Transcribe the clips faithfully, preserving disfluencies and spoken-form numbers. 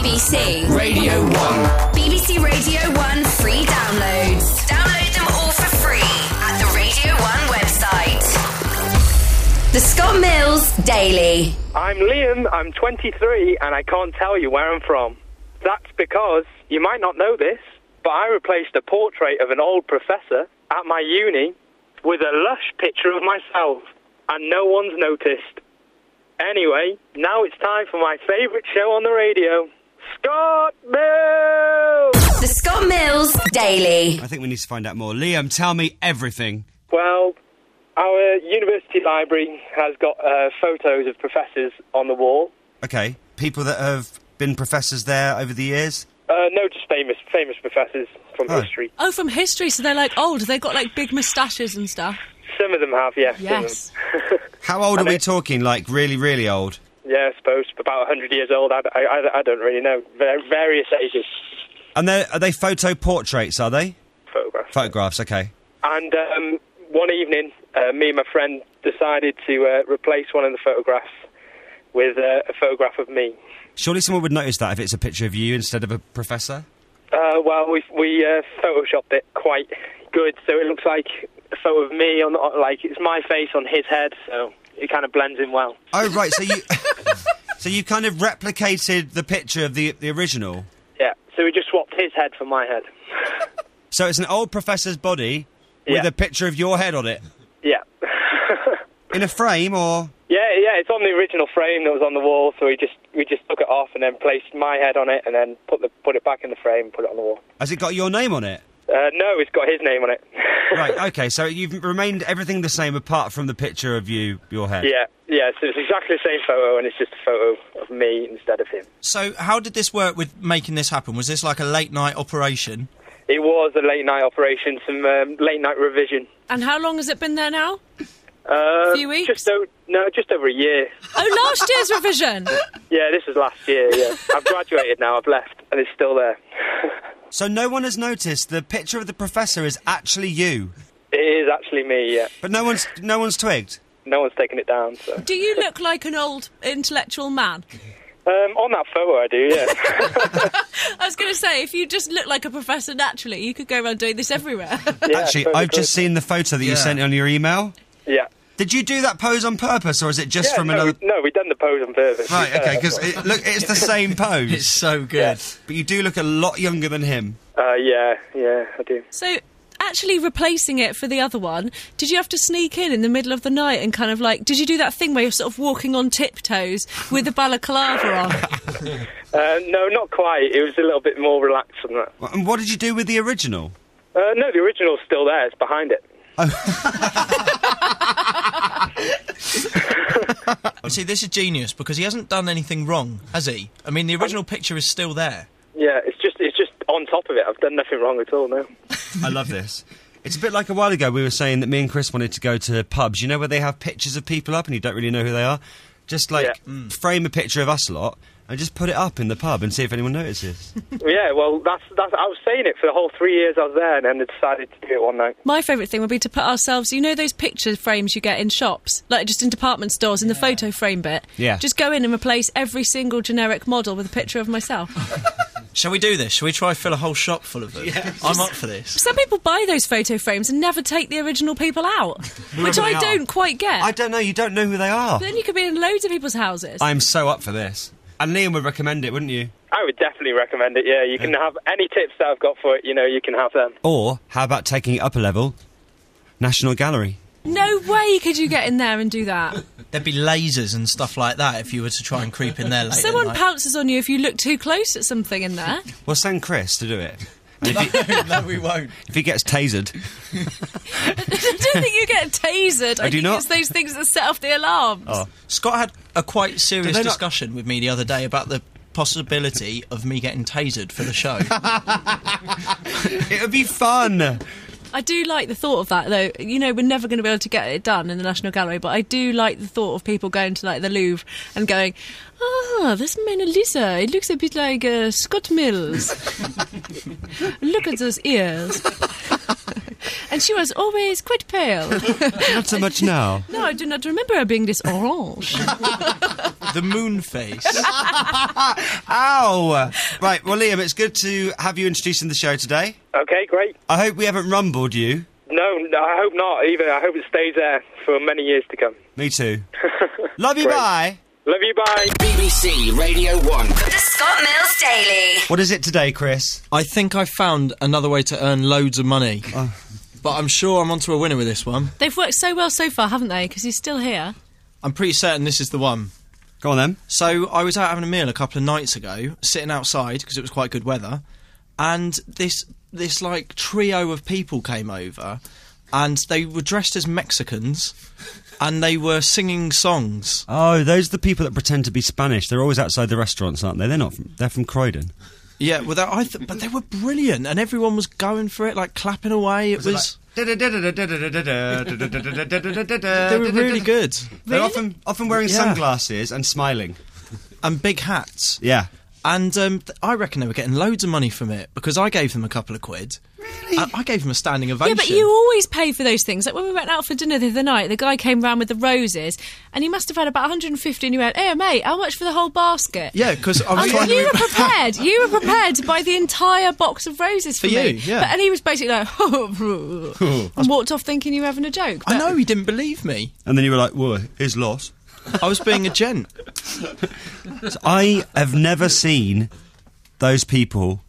B B C Radio one. B B C Radio one free downloads. Download them all for free at the Radio one website. The Scott Mills Daily. I'm Liam, I'm twenty-three, and I can't tell you where I'm from. That's because, you might not know this, but I replaced a portrait of an old professor at my uni with a lush picture of myself, and no one's noticed. Anyway, now it's time for my favourite show on the radio, Scott Mills! The Scott Mills Daily. I think we need to find out more. Liam, tell me everything. Well, our university library has got uh, photos of professors on the wall. Okay, people that have been professors there over the years? Uh, no, just famous famous professors from Oh. history. Oh, from history, so they're like old. They've got like big moustaches and stuff. Some of them have, yes. some of Yes. them. How old are And we it- talking, like really, really old? Yeah, I suppose about one hundred years old. I, I, I don't really know. Var- various ages. And they're, are they photo portraits, are they? Photographs. Photographs, okay. And um, one evening, uh, me and my friend decided to uh, replace one of the photographs with uh, a photograph of me. Surely someone would notice that if it's a picture of you instead of a professor? Uh, well, we we uh, photoshopped it quite good, so it looks like a photo of me on, on like it's my face on his head, so it kind of blends in well. Oh, right, so you... so you kind of replicated the picture of the the original? Yeah, so we just swapped his head for my head. So it's an old professor's body with Yeah. a picture of your head on it? Yeah. In a frame, or...? Yeah, yeah, it's on the original frame that was on the wall, so we just we just took it off and then placed my head on it and then put the put it back in the frame and put it on the wall. Has it got your name on it? Uh, no, it's got his name on it. Right, okay, so you've remained everything the same apart from the picture of you, your head? Yeah, yeah, so it's exactly the same photo and it's just a photo of me instead of him. So how did this work with making this happen? Was this like a late night operation? It was a late night operation, some um, late night revision. And how long has it been there now? Uh, Few weeks? Just o- no, just over a year. Oh, last year's revision. Yeah, this was last year, yeah. I've graduated now, I've left, and it's still there. So no one has noticed the picture of the professor is actually you? It is actually me, yeah. But no one's no one's twigged? No one's taken it down, so... Do you look like an old intellectual man? Um, on that photo, I do, yeah. I was going to say, if you just look like a professor naturally, you could go around doing this everywhere. yeah Actually, so I've the- just seen the photo that you Yeah. sent on your email. Yeah. Did you do that pose on purpose, or is it just yeah from no, another... we, no, we've done the pose on purpose. Right, okay, Uh, because it, look, it's the same pose. It's so good. Yeah. But you do look a lot younger than him. Uh, yeah, yeah, I do. So, actually replacing it for the other one, did you have to sneak in in the middle of the night and kind of like... Did you do that thing where you're sort of walking on tiptoes with the balaclava on? Uh, no, not quite. It was a little bit more relaxed than that. And what did you do with the original? Uh, no, the original's still there. It's behind it. See, this is genius because he hasn't done anything wrong, has he? I mean, the original picture is still there. Yeah, it's just it's just on top of it. I've done nothing wrong at all, no. I love this. It's a bit like a while ago we were saying that me and Chris wanted to go to pubs, you know, where they have pictures of people up and you don't really know who they are? Just, like, Yeah. frame a picture of us lot and just put it up in the pub and see if anyone notices. Yeah, well, that's that's. I was saying it for the whole three years I was there, and then I decided to do it one night. My favourite thing would be to put ourselves... You know those picture frames you get in shops? Like, just in department stores, in the photo frame bit? Yeah. Just go in and replace every single generic model with a picture of myself. Shall we do this? Shall we try fill a whole shop full of them? Yeah. I'm up for this. Some people buy those photo frames and never take the original people out, which they I are. don't quite get. I don't know, you don't know who they are. Then you could be in loads of people's houses. I'm so up for this. And Liam would recommend it, wouldn't you? I would definitely recommend it. Yeah, you can have any tips that I've got for it. You know, you can have them. Or, how about taking it up a level? National Gallery. No way could you get in there and do that. There'd be lasers and stuff like that if you were to try and creep in there later. Someone like. pounces on you if you look too close at something in there. Well, send Chris to do it. And if, he, No, we won't. if he gets tasered... I don't think you get tasered. I do think not? it's those things that set off the alarms. Oh. Scott had a quite serious Did they not- discussion with me the other day about the possibility of me getting tasered for the show. It would be fun! I do like the thought of that, though. You know, we're never going to be able to get it done in the National Gallery, but I do like the thought of people going to, like, the Louvre and going, ah, this Mona Lisa, it looks a bit like uh, Scott Mills. Look at those ears. And she was always quite pale. Not so much now. No, I do not remember her being this orange. The moon face. Ow! Right, well, Liam, it's good to have you introducing the show today. Okay, great. I hope we haven't rumbled you. No, no, I hope not either. I hope it stays there for many years to come. Me too. Love you, Great. bye. Love you, bye. B B C Radio one. The Scott Mills Daily. What is it today, Chris? I think I found another way to earn loads of money. Oh. But I'm sure I'm onto a winner with this one. They've worked so well so far, haven't they? Because he's still here. I'm pretty certain this is the one. Go on, then. So I was out having a meal a couple of nights ago, sitting outside because it was quite good weather, and this this like trio of people came over, and they were dressed as Mexicans, and they were singing songs. Oh, those are the people that pretend to be Spanish. They're always outside the restaurants, aren't they? They're not. From, they're from Croydon. Yeah, well, I th- but they were brilliant, and everyone was going for it, like clapping away. It was. They They were really good, They're often often wearing Yeah. sunglasses and smiling. and big hats. Yeah. And um, th- I reckon they were getting loads of money from it because I gave them a couple of quid. Really? I, I gave them a standing ovation. Yeah, but you always pay for those things. Like when we went out for dinner the other night, the guy came round with the roses, and he must have had about one hundred fifty, and you went, hey, mate, how much for the whole basket? Yeah, because I was Oh, trying you to. were prepared. You were prepared to buy the entire box of roses for, For me. you, yeah. But, and he was basically like, and walked off thinking you were having a joke. I But- know he didn't believe me. And then you were like, whoa, his loss. I was being a gent. So I have never seen those people.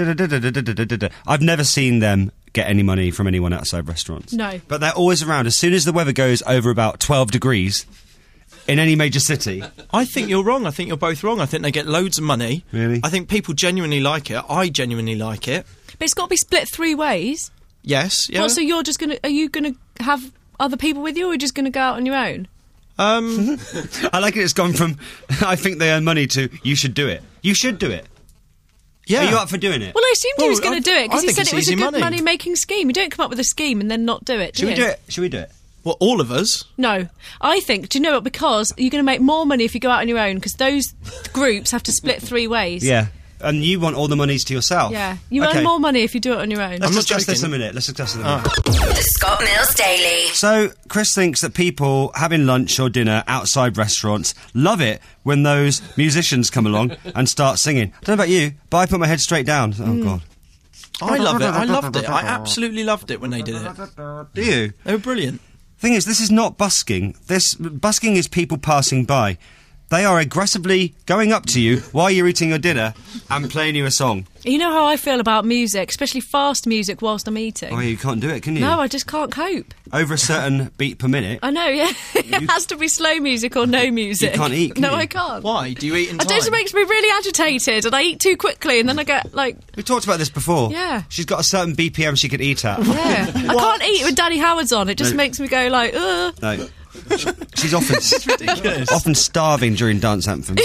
I've never seen them get any money from anyone outside restaurants. No. But they're always around. As soon as the weather goes over about twelve degrees in any major city. I think you're wrong. I think you're both wrong. I think they get loads of money. Really? I think people genuinely like it. I genuinely like it. But it's got to be split three ways. Yes. Yeah. Well, so you're just going to... Are you going to have other people with you, or are you just going to go out on your own? um. I like it. It's gone from I think they earn money to you should do it. You should do it. Yeah. Are you up for doing it? Well, I assumed he Well, was going I- to do it I because he think said it's it was a easy good money. money-making scheme. You don't come up with a scheme and then not do it, do Should we you? do it? Should we do it? Well, all of us. No. I think, do you know what? Because you're going to make more money if you go out on your own, because those groups have to split three ways. Yeah. And you want all the monies to yourself. Yeah. You Okay. earn more money if you do it on your own. Let's I'm not discuss this in a joking. minute. Let's discuss this in a minute. The Scott Mills Daily. So, Chris thinks that people having lunch or dinner outside restaurants love it when those musicians come along and start singing. I don't know about you, but I put my head straight down. Oh, God. I love it. I loved it. I absolutely loved it when they did it. Do you? They were brilliant. Thing is, this is not busking. This busking is people passing by. They are aggressively going up to you while you're eating your dinner and playing you a song. You know how I feel about music, especially fast music whilst I'm eating? Oh, you can't do it, can you? No, I just can't cope. Over a certain beat per minute. I know, yeah. It has to be slow music or no music. You can't eat, can No, you? I can't. Why? Do you eat in I time? don't, it makes me really agitated, and I eat too quickly, and then I get, like, We talked about this before. Yeah. She's got a certain B P M she could eat at. yeah. I can't eat with Danny Howard's on. It just No. makes me go, like, ugh. No. She's often ridiculous. often starving during dance anthems.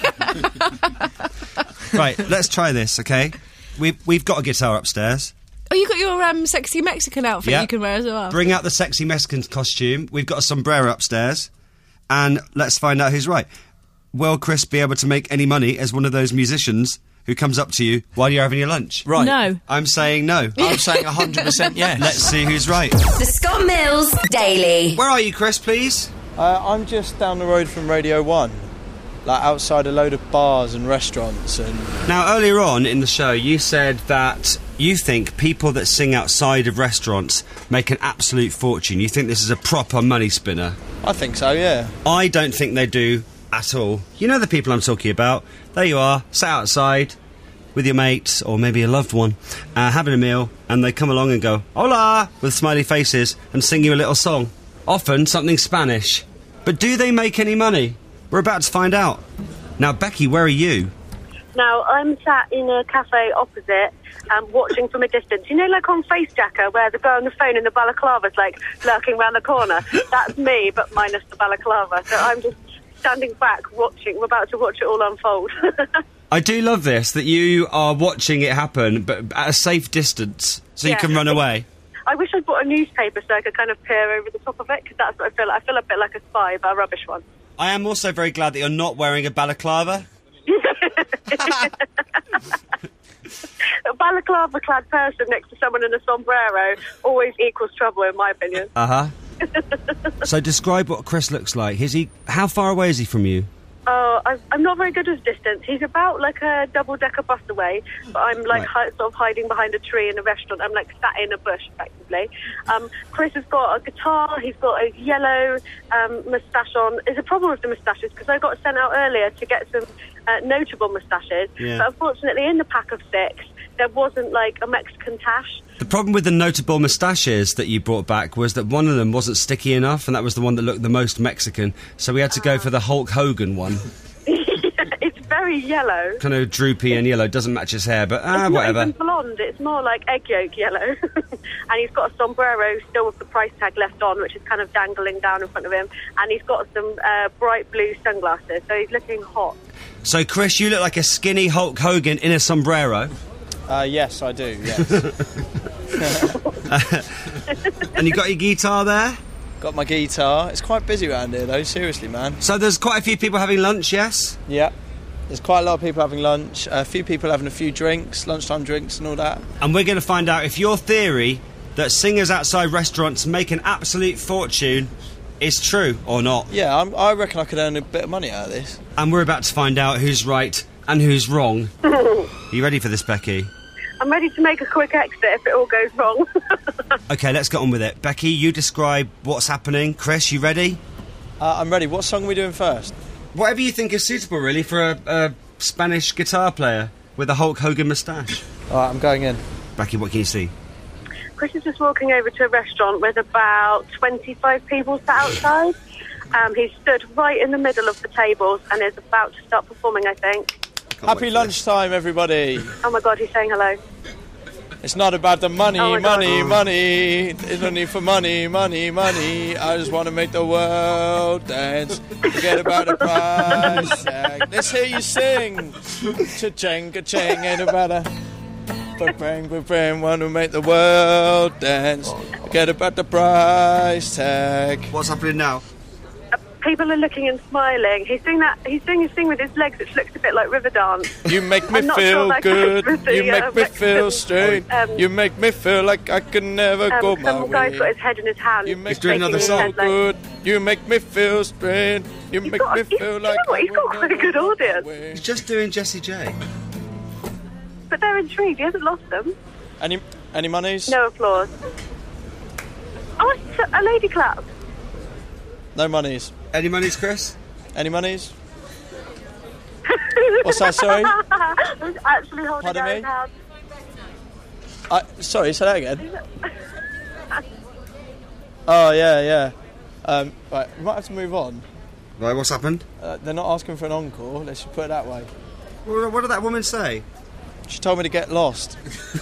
Right, let's try this, okay? We've we've got a guitar upstairs. Oh, you got your um, sexy Mexican outfit Yeah. you can wear as well. Bring out the sexy Mexican costume. We've got a sombrero upstairs, and let's find out who's right. Will Chris be able to make any money as one of those musicians who comes up to you while you're having your lunch? Right. No. I'm saying no. I'm saying one hundred percent yes. Let's see who's right. The Scott Mills Daily. Where are you, Chris, please? Uh, I'm just down the road from Radio one, like outside a load of bars and restaurants and... Now, earlier on in the show, you said that you think people that sing outside of restaurants make an absolute fortune. You think this is a proper money spinner. I think so, yeah. I don't think they do at all. You know the people I'm talking about. There you are, sat outside with your mates or maybe a loved one, uh, having a meal, and they come along and go, hola, with smiley faces, and sing you a little song. Often something Spanish. But do they make any money? We're about to find out. Now, Becky, where are you? Now, I'm sat in a cafe opposite, um, watching from a distance. You know, like on Facejacker, where the girl on the phone in the balaclava's, like, lurking round the corner? That's me, but minus the balaclava. So I'm just standing back, watching. We're about to watch it all unfold. I do love this, that you are watching it happen, but at a safe distance, so you Yeah. can run away. I wish I'd bought a newspaper so I could kind of peer over the top of it, because that's what I feel like. I feel a bit like a spy, but a rubbish one. I am also very glad that you're not wearing a balaclava. A balaclava-clad person next to someone in a sombrero always equals trouble, in my opinion. Uh-huh. So describe what Chris looks like. Is he... How far away is he from you? Oh, I've, I'm not very good with distance. He's about like a double-decker bus away, but I'm like Right. hi- sort of hiding behind a tree in a restaurant. I'm like sat in a bush, effectively. Um, Chris has got a guitar. He's got a yellow um, moustache on. There's a problem with the moustaches because I got sent out earlier to get some uh, notable moustaches, Yeah. but unfortunately in the pack of six, there wasn't like a Mexican tash. The problem with the notable moustaches that you brought back was that one of them wasn't sticky enough, and that was the one that looked the most Mexican. So we had to go for the Hulk Hogan one. It's very yellow. Kind of droopy and yellow, doesn't match his hair, but ah, It's not whatever. even blonde, it's more like egg yolk yellow. And he's got a sombrero still with the price tag left on, which is kind of dangling down in front of him. And he's got some uh, bright blue sunglasses, so he's looking hot. So, Chris, you look like a skinny Hulk Hogan in a sombrero. Uh, yes, I do, yes. And you got your guitar there? Got my guitar. It's quite busy around here, though, seriously, man. So there's quite a few people having lunch, yes? Yeah. There's quite a lot of people having lunch, a few people having a few drinks, lunchtime drinks and all that. And we're going to find out if your theory that singers outside restaurants make an absolute fortune is true or not. Yeah, I'm, I reckon I could earn a bit of money out of this. And we're about to find out who's right and who's wrong. Are you ready for this, Becky? I'm ready to make a quick exit if it all goes wrong. OK, let's get on with it. Becky, you describe what's happening. Chris, you ready? Uh, I'm ready. What song are we doing first? Whatever you think is suitable, really, for a, a Spanish guitar player with a Hulk Hogan moustache. All right, I'm going in. Becky, what can you see? Chris is just walking over to a restaurant with about twenty-five people sat outside. Um, he's stood right in the middle of the tables and is about to start performing, I think. Happy lunchtime, everybody. Oh my God, he's saying hello. It's not about the money, Oh my God. money, money. There's no need for money, money, money. I just want to make the world dance. Forget about the price tag. Let's hear you sing. Cha-ching, ka-ching, ain't about a... Bang, bang, bang, want to make the world dance. Forget about the price tag. What's happening now? Uh, people are looking and smiling. He's doing that. He's doing his thing with his legs, which looks a bit like river dance. You make me I'm not feel sure that good. goes with the, You make uh, me Mexican, feel straight. um, You make me feel like I can never Um, go my some guy's way. got his head in his hand. You make doing me another feel song. good. You make me feel straight. You He's make got- me he's- feel you know like what, I he's got will quite a never good go audience. away. He's just doing Jessie J. But they're intrigued. He hasn't lost them. Any any monies? No applause. Oh, it's a lady clap. No monies. Any monies, Chris? Any monies? What's that, sorry? He's actually holding Pardon out me? his hand. I, sorry, say that again. Oh, yeah, yeah. Um, right, we might have to move on. Right, what's happened? Uh, they're not asking for an encore, let's just put it that way. What, what did that woman say? She told me to get lost.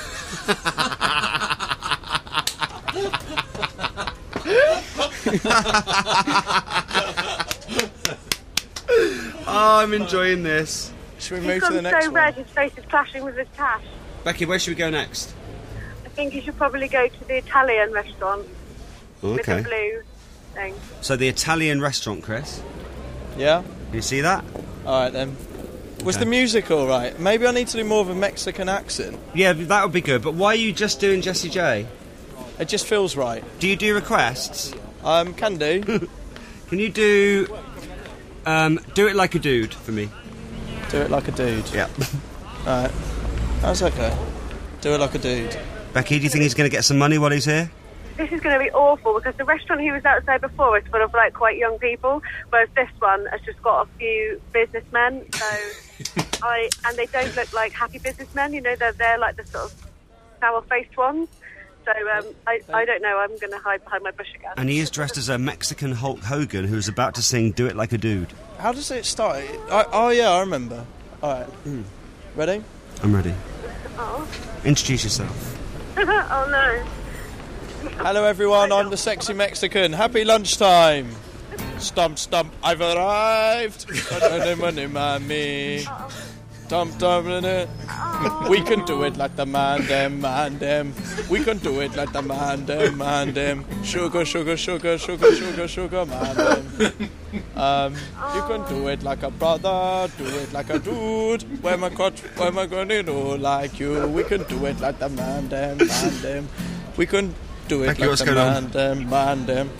Oh, I'm enjoying this. Should we He's move to the gone next so one? red, his face is clashing with his tash. Becky, where should we go next? I think you should probably go to the Italian restaurant with the Okay. blue thing. So the Italian restaurant, Chris. Yeah? Can you see that? Alright then. Was Okay. the music alright? Maybe I need to do more of a Mexican accent. Yeah, that would be good. But why are you just doing Jessie J? It just feels right. Do you do requests? Um, can do. Can you do... Um, do it like a dude for me? Do it like a dude. Yeah. Alright. That's okay. Do it like a dude. Becky, do you think he's going to get some money while he's here? This is going to be awful because the restaurant he was outside before is full of like quite young people, whereas this one has just got a few businessmen. So I and they don't look like happy businessmen. You know, they're they're like the sort of sour-faced ones. So um, I I don't know. I'm going to hide behind my bush again. And he is dressed as a Mexican Hulk Hogan who's about to sing Do It Like a Dude. How does it start? I, oh yeah, I remember. Alright. Ready? I'm ready. Oh. Introduce yourself. Oh no. Hello everyone, I'm the sexy Mexican. Happy lunchtime. Stump, stump, I've arrived. Money, mommy. Stump, stump, we can do it like the man dem, man dem. We can do it like the man dem, man dem. Sugar, sugar, sugar, sugar, sugar, sugar, man dem. Um, you can do it like a brother, do it like a dude. Where am I got, where am I gonna do like you? We can do it like the man dem, man dem. We can do it Becky, like what's the going on? man dem, man dem.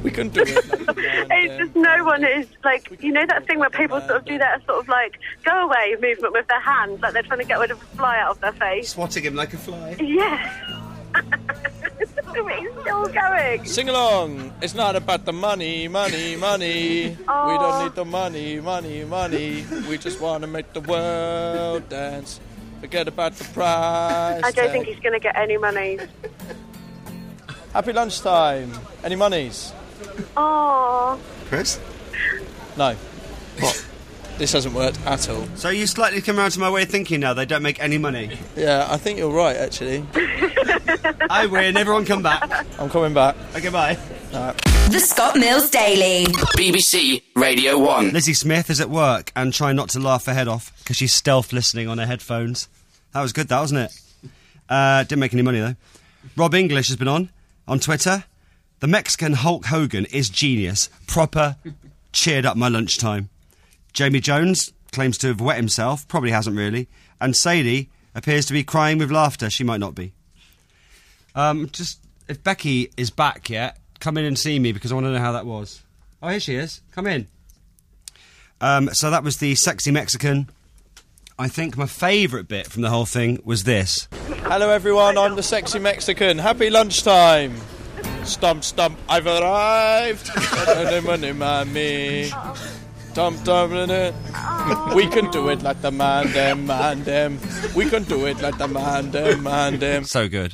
We can do it like the man It's them. just no one is like, you know that thing where people sort of do that sort of like go away movement with their hands, like they're trying to get rid of a fly out of their face. Swatting him like a fly. Yeah. It's still going. Sing along. It's not about the money, money, money. We Oh. don't need the money, money, money. We just want to make the world dance. Forget about the price. I don't tag. think he's going to get any money. Happy lunchtime. Any monies? Oh. Chris? No. What? This hasn't worked at all. So you slightly come around to my way of thinking now. They don't make any money. Yeah, I think you're right, actually. I win. Everyone come back. I'm coming back. Okay, bye. The Scott Mills Daily. B B C Radio one. Lizzie Smith is at work and trying not to laugh her head off because she's stealth listening on her headphones. That was good, that, wasn't it? Uh, didn't make any money, though. Rob English has been on, on Twitter. The Mexican Hulk Hogan is genius. Proper cheered up my lunchtime. Jamie Jones claims to have wet himself. Probably hasn't really. And Sadie appears to be crying with laughter. She might not be. Um, just, if Becky is back yet, come in and see me because I want to know how that was. Oh, here she is. Come in. Um, so that was the Sexy Mexican. I think my favourite bit from the whole thing was this. Hello, everyone. I'm the Sexy Mexican. Happy lunchtime. Stump, stump. I've arrived. Money, mommy. Dum, dum, dum. We can do it like the man, them, man, them. We can do it like the man, them, man, them. So good.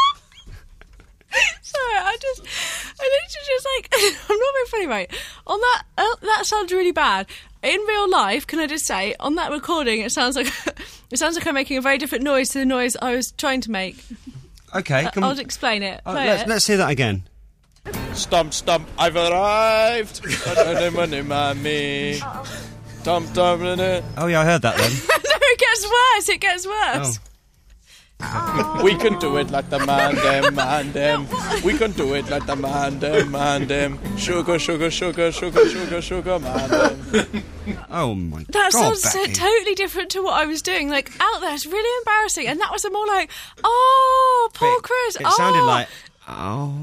Sorry, I just, I literally just like, I'm not being funny, right? On that, uh, that sounds really bad. In real life, can I just say, on that recording, it sounds like, it sounds like I'm making a very different noise to the noise I was trying to make. Okay, Uh, come I'll on. explain it. Uh, Play let's, it. let's hear that again. Stump, stump. I've arrived. Money, money, mommy. Dum, dum, dum. Oh, yeah, I heard that then. No, it gets worse. It gets worse. Oh. We can do it like the man, them, man, them. We can do it like the man, them, man, them. Sugar, sugar, sugar, sugar, sugar, sugar, man, them. Oh, my That God, sounds so Becky. totally different to what I was doing. Like, out there, it's really embarrassing. And that was more like, oh, poor It- Chris. It oh. sounded like, oh.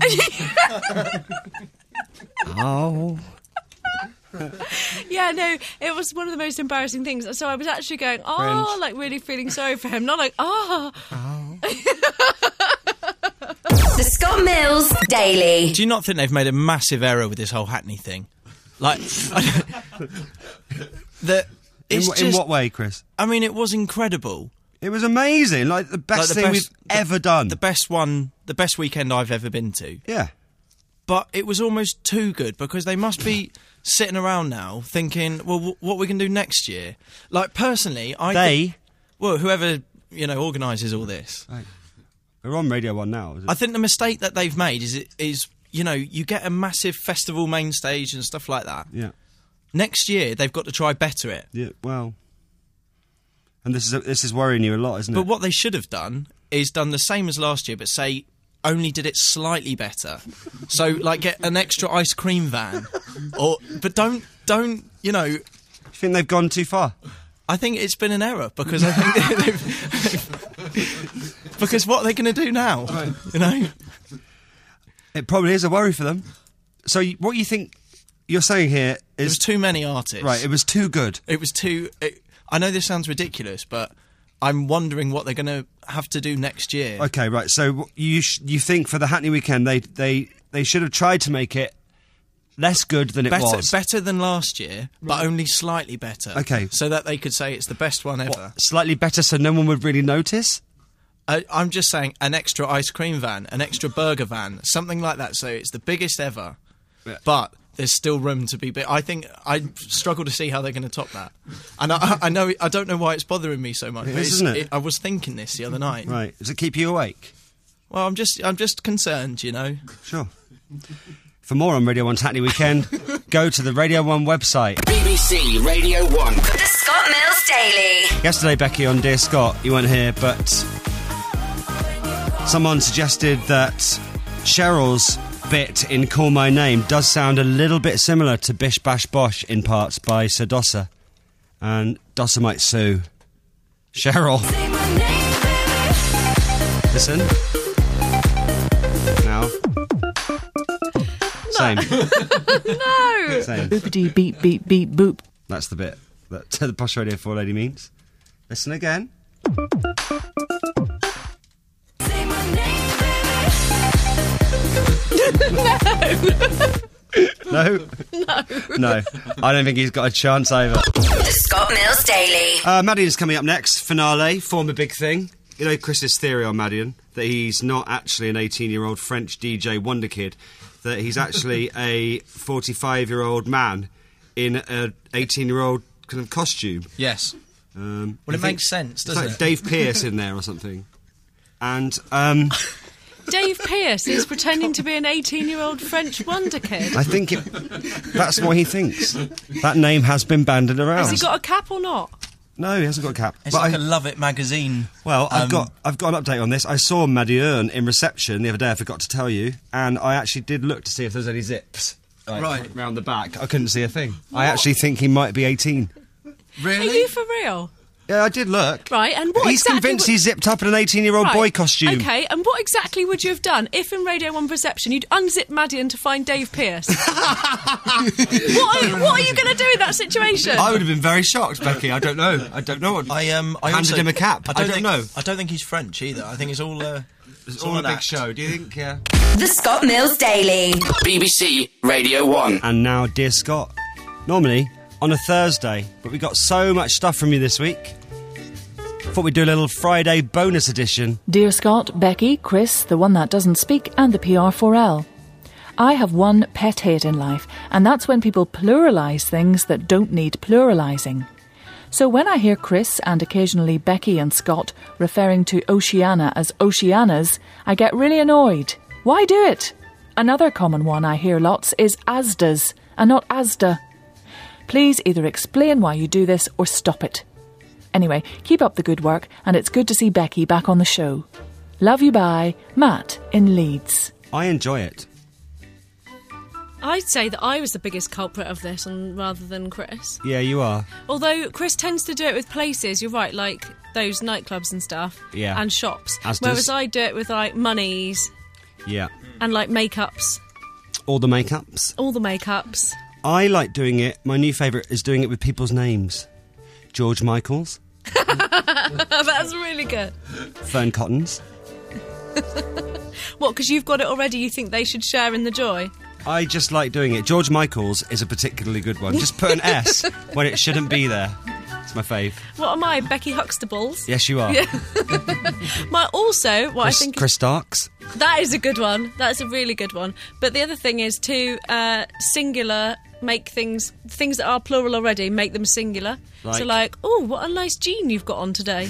oh. Yeah, no, it was one of the most embarrassing things. So I was actually going, oh, Cringe. like really feeling sorry for him. Not like, oh. The Scott Mills Daily. Do you not think they've made a massive error with this whole Hackney thing? Like, that In, it's wh- just. in what way, Chris? I mean, it was incredible. It was amazing. Like, the best Like the thing best- we've the- ever done. The best one, the best weekend I've ever been to. yeah. But it was almost too good because they must be sitting around now thinking, well, w- what we can do next year. Like, personally, I. They... Think, well, whoever, you know, organises all this. Right. We're on Radio one now. Is it? I think the mistake that they've made is, is, you know, you get a massive festival main stage and stuff like that. Yeah. Next year, they've got to try better it. Yeah, well... And this is this is worrying you a lot, isn't But it? what they should have done is done the same as last year, but say only did it slightly better. So, like, get an extra ice cream van, or but don't don't you know? You think they've gone too far? I think it's been an error because I think they've, they've because what are they going to do now? You know, It probably is a worry for them. So, y- what you think you're saying here there was is... too many artists. Right, it was too good. It was too. It, I know this sounds ridiculous, but I'm wondering what they're going to have to do next year. Okay, right. So w- you sh- you think for the Hackney weekend they they they should have tried to make it less good than it Better, was. better than last year, but only slightly better. Okay. So that they could say it's the best one ever. What, slightly better, so no one would really notice. I, I'm just saying an extra ice cream van, an extra burger van, something like that. So it's the biggest ever, Yeah. but there's still room to be big. I think I struggle to see how they're going to top that. And I, I know I don't know why it's bothering me so much. It but is, it's- isn't it? I was thinking this the other night. Right. Does it keep you awake? Well, I'm just I'm just concerned, you know. Sure. For more on Radio one's Hackney Weekend, go to the Radio one website. B B C Radio one. The Scott Mills Daily. Yesterday, Becky, on Dear Scott, you weren't here, but someone suggested that Cheryl's bit in Call My Name does sound a little bit similar to Bish Bash Bosh in parts by Sir Dossa. And Dossa might sue Cheryl. Listen. Now. Same. No. Same. Boopity beep beep beep boop. That's the bit that the Posh Radio four lady means. Listen again. Say my name, No? No. No. I don't think he's got a chance either. The Scott Mills Daily. Uh, Madian's coming up next. Finale. Former big thing. You know Chris's theory on Madian, that he's not actually an eighteen-year-old French D J wonder kid, that he's actually a forty-five-year-old man in an eighteen-year-old kind of costume. Yes. Um, Well, you it think- makes sense, it's doesn't like it? Dave Pearce in there or something. And, um... Dave Pearce is pretending to be an eighteen-year-old French wonder kid. I think it, that's what he thinks. That name has been banded around. Has he got a cap or not? No, he hasn't got a cap. It's But like I- a Love It magazine. Well, I've um, got I've got an update on this. I saw Madian in reception the other day. I forgot to tell you, and I actually did look to see if there's any zips like, Right. round the back. I couldn't see a thing. I actually think he might be eighteen. Really? Are you for real? Yeah, I did look. Right, and what He's exactly convinced would- he's zipped up in an eighteen-year-old Right, boy costume. Okay, and what exactly would you have done if in Radio one Reception you'd unzip Madian to find Dave Pearce? what, are, what are you going to do in that situation? I would have been very shocked, Becky. I don't know. I don't know. What, I um. I handed also, him a cap. I don't think, know. I don't think he's French either. I think it's all. Uh, it's all a an big act. show. Do you think? Yeah. The Scott Mills Daily. B B C Radio one. And now, dear Scott, normally on a Thursday, but we got so much stuff from you this week. Thought we'd do a little Friday bonus edition. Dear Scott, Becky, Chris, the one that doesn't speak, and the P R four L. I have one pet hate in life, and that's when people pluralise things that don't need pluralising. So when I hear Chris and occasionally Becky and Scott referring to Oceania as Oceanas, I get really annoyed. Why do it? Another common one I hear lots is Asdas, and not Asda. Please either explain why you do this or stop it. Anyway, keep up the good work, and it's good to see Becky back on the show. Love you, bye. Matt in Leeds. I enjoy it. I'd say that I was the biggest culprit of this on, rather than Chris. Yeah, you are. Although Chris tends to do it with places, you're right, like those nightclubs and stuff. Yeah. And shops. Asda's. Whereas I do it with like monies Yeah. and like makeups. All the makeups. All the makeups. I like doing it. My new favourite is doing it with people's names. George Michaels, That's really good. Fern Cottons. What, because you've got it already, you think they should share in the joy? I just like doing it. George Michaels is a particularly good one. Just put an S when it shouldn't be there. It's my fave. What am I, Becky Huxtables? Yes, you are. Yeah. My also, what Chris, I think Chris Starks. that is a good one. That's a really good one. But the other thing is to uh, singular make things things that are plural already, make them singular. Like? So like, oh, what a nice jean you've got on today.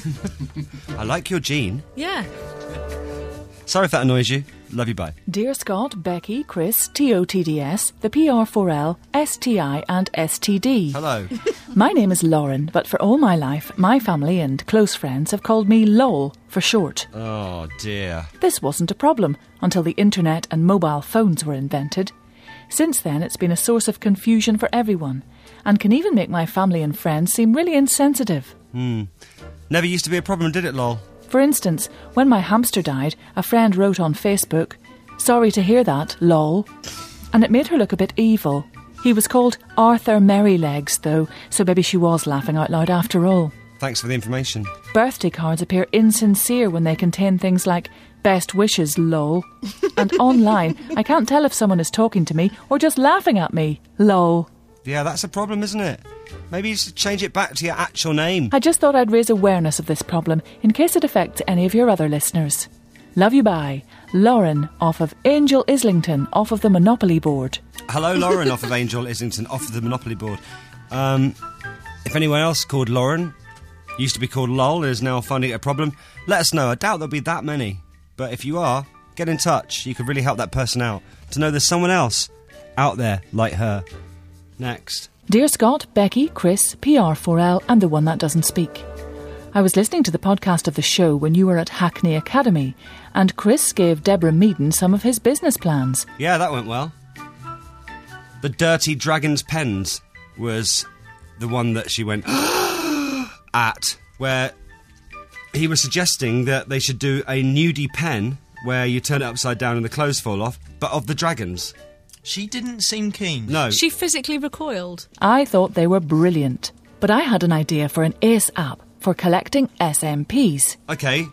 I like your jean. Yeah. Sorry if that annoys you. Love you, bye. Dear Scott, Becky, Chris, T O T D S, the P R four L, S T I and S T D. Hello. My name is Lauren, but for all my life, my family and close friends have called me LOL for short. Oh, dear. This wasn't a problem until the internet and mobile phones were invented. Since then, it's been a source of confusion for everyone, and can even make my family and friends seem really insensitive. Never used to be a problem, did it, lol? For instance, when my hamster died, a friend wrote on Facebook, "Sorry to hear that, lol." And it made her look a bit evil. He was called Arthur Merrylegs, though, so maybe she was laughing out loud after all. Thanks for the information. Birthday cards appear insincere when they contain things like "best wishes, lol." And online, I can't tell if someone is talking to me or just laughing at me, lol. Yeah, that's a problem, isn't it? Maybe you should change it back to your actual name. I just thought I'd raise awareness of this problem in case it affects any of your other listeners. Love you, bye. Lauren, off of Angel Islington, off of the Monopoly board. Hello, Lauren, off of Angel Islington, off of the Monopoly board. Um, if anyone else called Lauren, used to be called Lol, is now finding it a problem, let us know. I doubt there'll be that many. But if you are, get in touch. You could really help that person out. To know there's someone else out there like her. Next. Dear Scott, Becky, Chris, P R four L, and the one that doesn't speak. I was listening to the podcast of the show when you were at Hackney Academy, and Chris gave Deborah Meaden some of his business plans. Yeah, that went well. The Dirty Dragon's Pens was the one that she went at, where he was suggesting that they should do a nudie pen where you turn it upside down and the clothes fall off, but of the dragons. She didn't seem keen. No. She physically recoiled. I thought they were brilliant, but I had an idea for an ACE app for collecting S M Ps. Okay.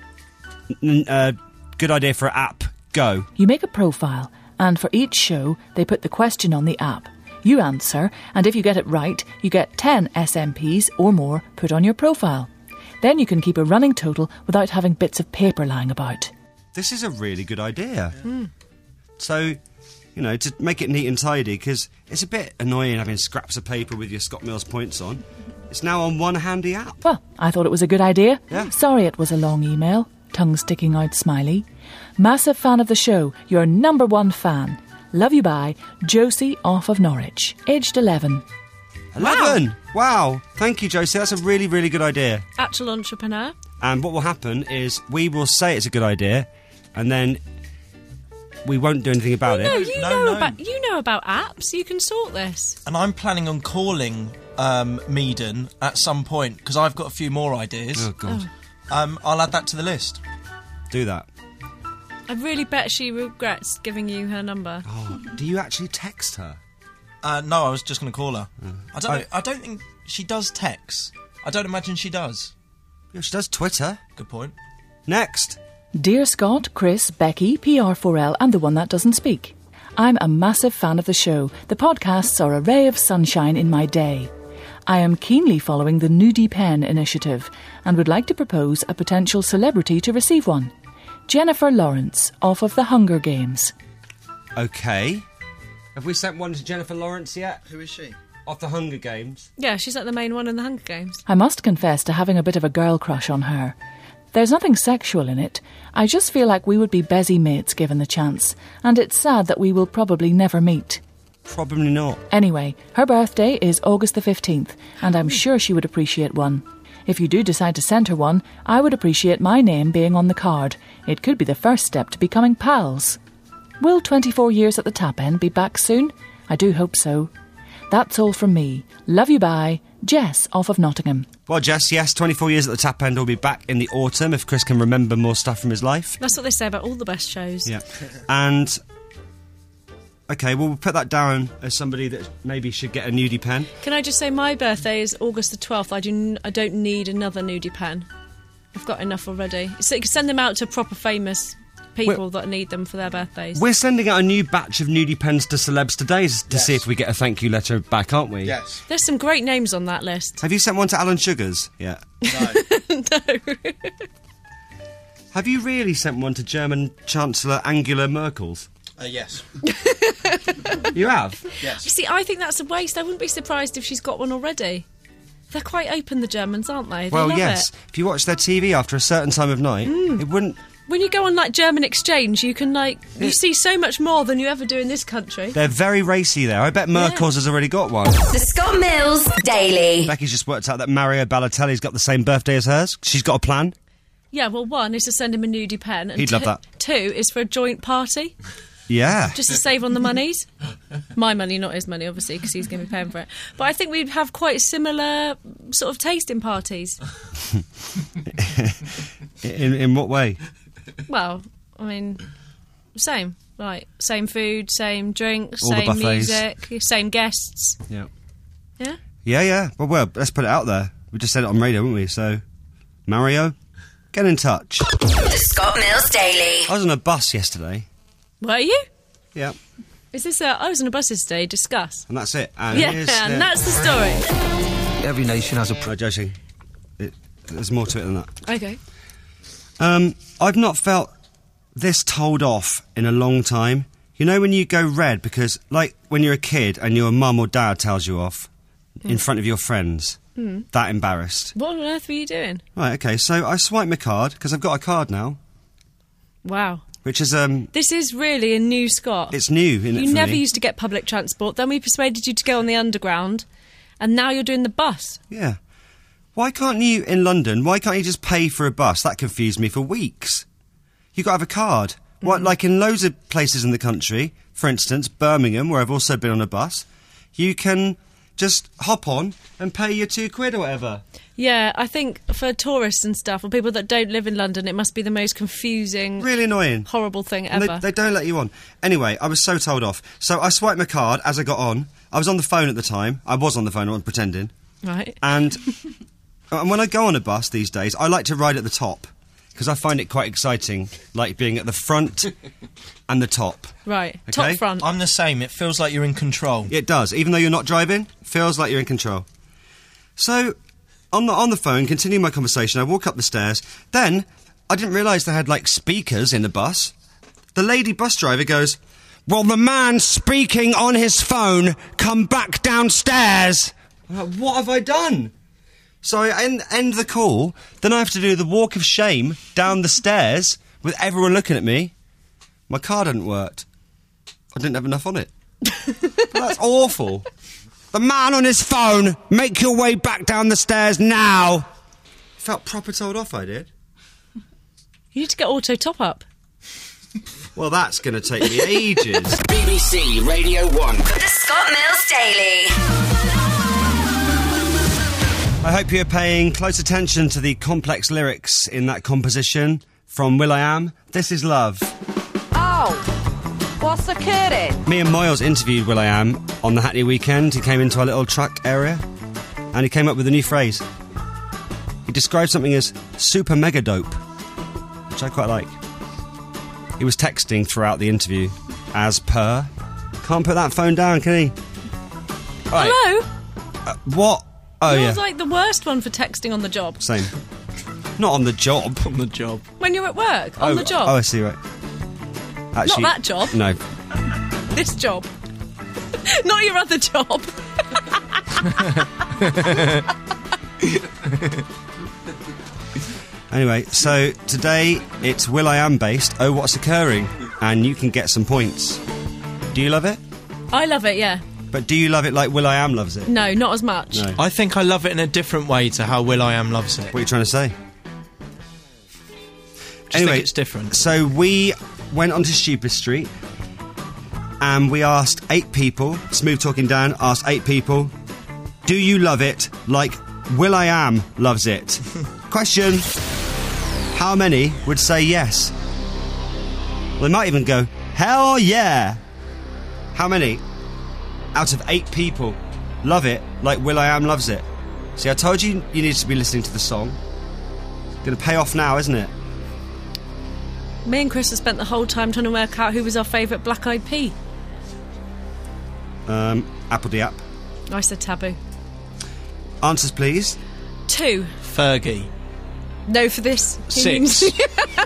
N- uh, good idea for an app. Go. You make a profile, and for each show, they put the question on the app. You answer, and if you get it right, you get ten S M Ps or more put on your profile. Then you can keep a running total without having bits of paper lying about. This is a really good idea. Mm. So, you know, to make it neat and tidy, because it's a bit annoying having scraps of paper with your Scott Mills points on. It's now on one handy app. Well, I thought it was a good idea. Yeah. Sorry it was a long email. Tongue sticking out smiley. Massive fan of the show. Your number one fan. Love you, bye. Josie off of Norwich. Aged eleven. eleven! Wow. Thank you, Josie. That's a really, really good idea. Actual entrepreneur. And what will happen is we will say it's a good idea, and then we won't do anything about No, it. you No, know no. about you know about apps. You can sort this. And I'm planning on calling um, Meaden at some point, because I've got a few more ideas. Oh, God. Um, I'll add that to the list. Do that. I really bet she regrets giving you her number. Oh, do you actually text her? Uh, no, I was just going to call her. I don't. Oh. Know, I don't think she does text. I don't imagine she does. Yeah, she does Twitter. Good point. Next. Dear Scott, Chris, Becky, P R four L and the one that doesn't speak. I'm a massive fan of the show. The podcasts are a ray of sunshine in my day. I am keenly following the Nudie Pen initiative and would like to propose a potential celebrity to receive one. Jennifer Lawrence, off of The Hunger Games. Okay. Have we sent one to Jennifer Lawrence yet? Who is she? Off the Hunger Games. Yeah, she's like the main one in the Hunger Games. I must confess to having a bit of a girl crush on her. There's nothing sexual in it. I just feel like we would be busy mates given the chance, and it's sad that we will probably never meet. Probably not. Anyway, her birthday is August the fifteenth, and I'm sure she would appreciate one. If you do decide to send her one, I would appreciate my name being on the card. It could be the first step to becoming pals. Will twenty-four years at the Tap End be back soon? I do hope so. That's all from me. Love you, bye. Jess, off of Nottingham. Well, Jess, yes, twenty-four years at the Tap End will be back in the autumn if Chris can remember more stuff from his life. That's what they say about all the best shows. Yeah. And... OK, well, we'll put that down as somebody that maybe should get a nudie pen. Can I just say my birthday is August the twelfth. I do. N- I don't need another nudie pen. I've got enough already. So you can send them out to proper famous people Well- that need them for their birthdays. We're sending out a new batch of nudie pens to celebs today to Yes. see if we get a thank you letter back, aren't we? Yes. There's some great names on that list. Have you sent one to Alan Sugars? Yeah. No. No. Have you really sent one to German Chancellor Angela Merkel's? Uh, yes. You have? You Yes. see, I think that's a waste. I wouldn't be surprised if she's got one already. They're quite open, the Germans, aren't they? They Well, love yes. it. If you watch their T V after a certain time of night, it wouldn't... When you go on like German exchange, you can like you see so much more than you ever do in this country. They're very racy there. I bet Merkel's has already got one. The Scott Mills Daily. Becky's just worked out that Mario Balotelli's got the same birthday as hers. She's got a plan. Yeah, well, one is to send him a nudie pen, and He'd love two- that. Two is for a joint party, Yeah. just to save on the monies. My money, not his money, obviously, because he's going to be paying for it. But I think we'd have quite similar sort of taste in parties. in, in what way? Well, I mean, same. Like, same food, same drinks, All the same buffets. music, same guests. Yeah. Yeah? Yeah, yeah. Well, well, let's put it out there. We just said it on radio, didn't we? So, Mario, get in touch. The Scott Mills Daily. I was on a bus yesterday. Were you? Yeah. Is this a... I was on a bus today, discuss. And that's it. And Yeah, here's, and uh, that's the story. Every nation has a... No, joking. It, there's more to it than that. Okay. Um, I've not felt this told off in a long time. You know when you go red because, like, when you're a kid and your mum or dad tells you off in front of your friends, that embarrassed. What on earth were you doing? Right, okay, so I swiped my card because I've got a card now, Wow. which is, um, This is really a new Scott. it's new, isn't it, You for never me? used to get public transport. Then we persuaded you to go on the underground, and now you're doing the bus. Yeah. Why can't you, in London, why can't you just pay for a bus? That confused me for weeks. you got to have a card. What, like in loads of places in the country, for instance, Birmingham, where I've also been on a bus, you can just hop on and pay your two quid or whatever. Yeah, I think for tourists and stuff, or people that don't live in London, it must be the most confusing, Really annoying. horrible thing And ever. they, they don't let you on. Anyway, I was so told off. So I swiped my card as I got on. I was on the phone at the time. I was on the phone, I wasn't pretending. Right. And, and when I go on a bus these days, I like to ride at the top. Because I find it quite exciting, like being at the front and the top. Right. Okay. Top front. I'm the same. It feels like you're in control. It does. Even though you're not driving, feels like you're in control. So, on the on the phone, continuing my conversation, I walk up the stairs. Then, I didn't realise they had, like, speakers in the bus. The lady bus driver goes, "Well, the man speaking on his phone, come back downstairs." I'm like, what have I done? So I end, end the call, then I have to do the walk of shame down the stairs with everyone looking at me. My card hadn't worked. I didn't have enough on it. That's awful. The man on his phone, make your way back down the stairs now. Felt proper told off, I did. You need to get auto top up. Well, that's going to take me ages. B B C Radio one. The Scott Mills Daily. I hope you're paying close attention to the complex lyrics in that composition from will.i.am. This is Love. Oh, what's occurring? Me and Moyles interviewed will.i.am on the Hackney weekend. He came into our little truck area and he came up with a new phrase. He described something as super mega dope, which I quite like. He was texting throughout the interview, as per. Can't put that phone down, can he? Right. Hello? Uh, what? Oh, You're yeah. like the worst one for texting on the job. Same. Not on the job. On the job. When you're at work, on oh, the job. Oh, I see, right. Actually, Not that job. No. This job. Not your other job. Anyway, so today it's will.i.am based. Oh, what's occurring? And you can get some points. Do you love it? I love it, yeah. But do you love it like will.i.am loves it? No, not as much. No. I think I love it in a different way to how will.i.am loves it. What are you trying to say? Just anyway, think it's different. So we went onto Stupid Street and we asked eight people, Smooth Talking Dan asked eight people, do you love it like will.i.am loves it? Question, how many would say yes? Well, they might even go, hell yeah! How many out of eight people love it like will.i.am loves it? See, I told you you needed to be listening to the song. Gonna pay off now, isn't it? Me and Chris have spent the whole time trying to work out who was our favourite Black Eyed Pea. Um, Apple the App. I said Taboo. Answers, please. Two. Fergie. No for this. He Six. means-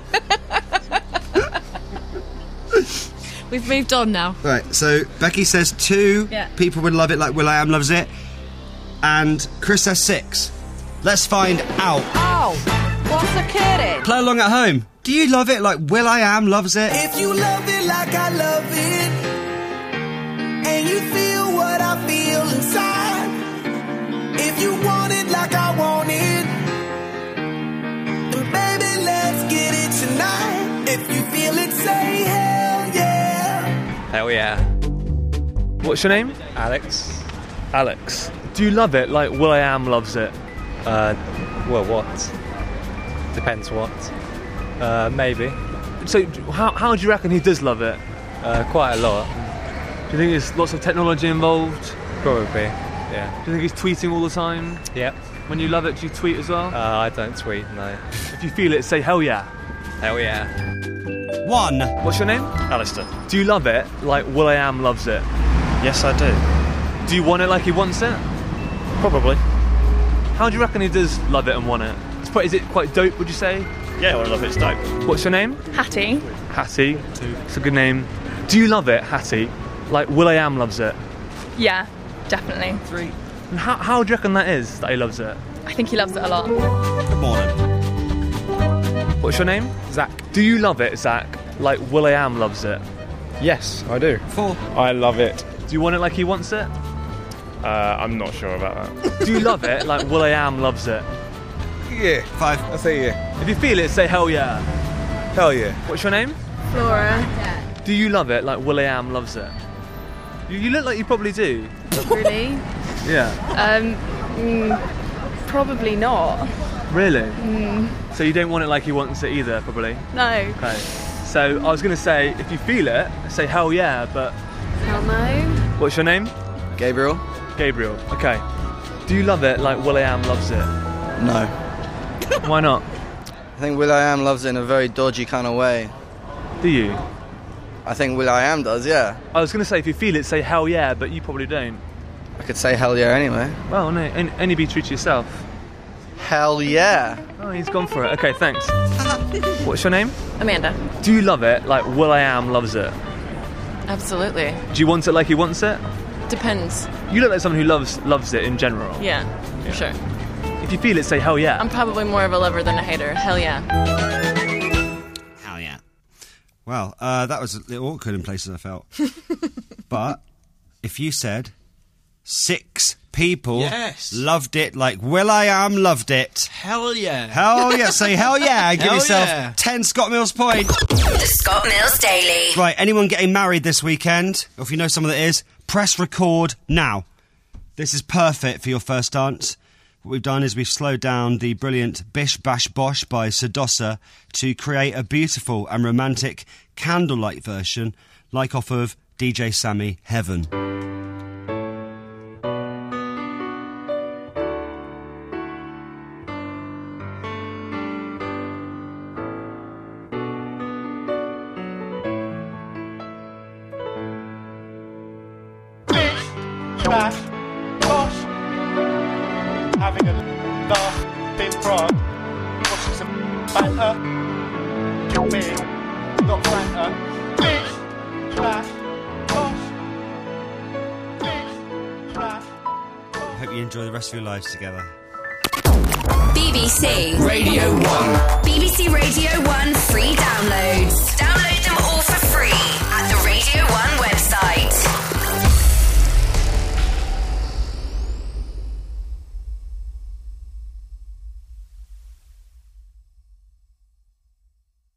We've moved on now. Right, so Becky says two Yeah. people would love it like will.i.am loves it. And Chris says six. Let's find out. Oh, what's occurring? Play along at home. Do you love it like will.i.am loves it? If you love it like I love it, and you feel what I feel inside, if you want it like I want it, then baby, let's get it tonight. If you feel it, say hell yeah. Hell yeah. What's your name? Alex. Alex. Do you love it like will.i.am loves it? Uh, well, what? Depends what. Uh, maybe. So, how, how do you reckon he does love it? Uh, quite a lot. Do you think there's lots of technology involved? Probably, yeah. Do you think he's tweeting all the time? Yep. When you love it, do you tweet as well? Uh, I don't tweet, no. If you feel it, say hell yeah. Hell yeah. One. What's your name? Alistair. Do you love it like will.i.am loves it? Yes, I do. Do you want it like he wants it? Probably. How do you reckon he does love it and want it? It's quite, is it quite dope, would you say? Yeah, I love it, it's dope. What's your name? Hattie. Hattie. It's a good name. Do you love it, Hattie? Like will.i.am loves it? Yeah, definitely. Three. And how, how do you reckon that is, that he loves it? I think he loves it a lot. Good morning. What's your name? Zach. Do you love it, Zach? Like will.i.am loves it? Yes, I do. Four. I love it. Do you want it like he wants it? Uh, I'm not sure about that. Do you love it like will.i.am loves it? Yeah. Five. I say yeah. If you feel it, say hell yeah. Hell yeah. What's your name? Flora. Do you love it like will.i.am loves it? You, you look like you probably do. Really? Yeah. Um, mm, Probably not. Really? Mm. So you don't want it like he wants it either, probably? No. Okay. So I was going to say, if you feel it, say hell yeah, but... Hell no. What's your name? Gabriel. Gabriel, okay. Do you love it like will.i.am loves it? No. Why not? I think will.i.am loves it in a very dodgy kind of way. Do you? I think will.i.am does, yeah. I was going to say, if you feel it, say hell yeah, but you probably don't. I could say hell yeah anyway. Well, no, only, only be true to yourself. Hell yeah. Oh, he's gone for it. Okay, thanks. What's your name? Amanda. Do you love it like will.i.am loves it? Absolutely. Do you want it like he wants it? Depends. You look like someone who loves loves it in general. Yeah, for sure. If you feel it, say hell yeah. I'm probably more of a lover than a hater. Hell yeah. Hell yeah. Well, uh, that was a little awkward in places, I felt. But if you said six people Yes. loved it like will.i.am loved it. Hell yeah. Hell yeah. Say hell yeah. Give Hell yourself yeah. ten Scott Mills points. The Scott Mills Daily. Right, anyone getting married this weekend, or if you know someone that is, press record now. This is perfect for your first dance. What we've done is we've slowed down the brilliant Bish Bash Bosh by Sedosa to create a beautiful and romantic candlelight version, like off of D J Sammy Heaven. Bash, bosh, having a laugh in Prague, watching some banter, kill me, not Fanta. Bish, bash, bosh, bish, bash. Hope you enjoy the rest of your lives together. B B C Radio one.